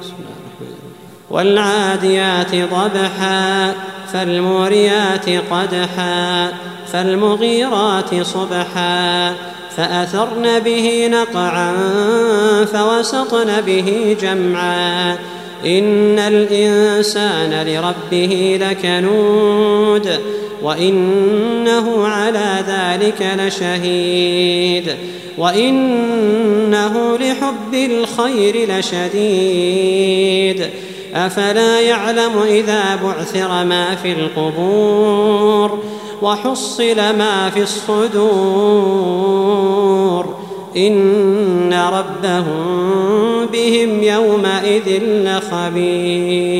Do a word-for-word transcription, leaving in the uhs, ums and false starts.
والعاديات ضبحا فالموريات قدحا فالمغيرات صبحا فأثرن به نقعا فوسطن به جمعا إن الإنسان لربه لكنود وإنه على ذلك لشهيد وإنه لحب الخير لشديد أفلا يعلم إذا بعثر ما في القبور وحصل ما في الصدور إن ربهم بهم يومئذ لخبير.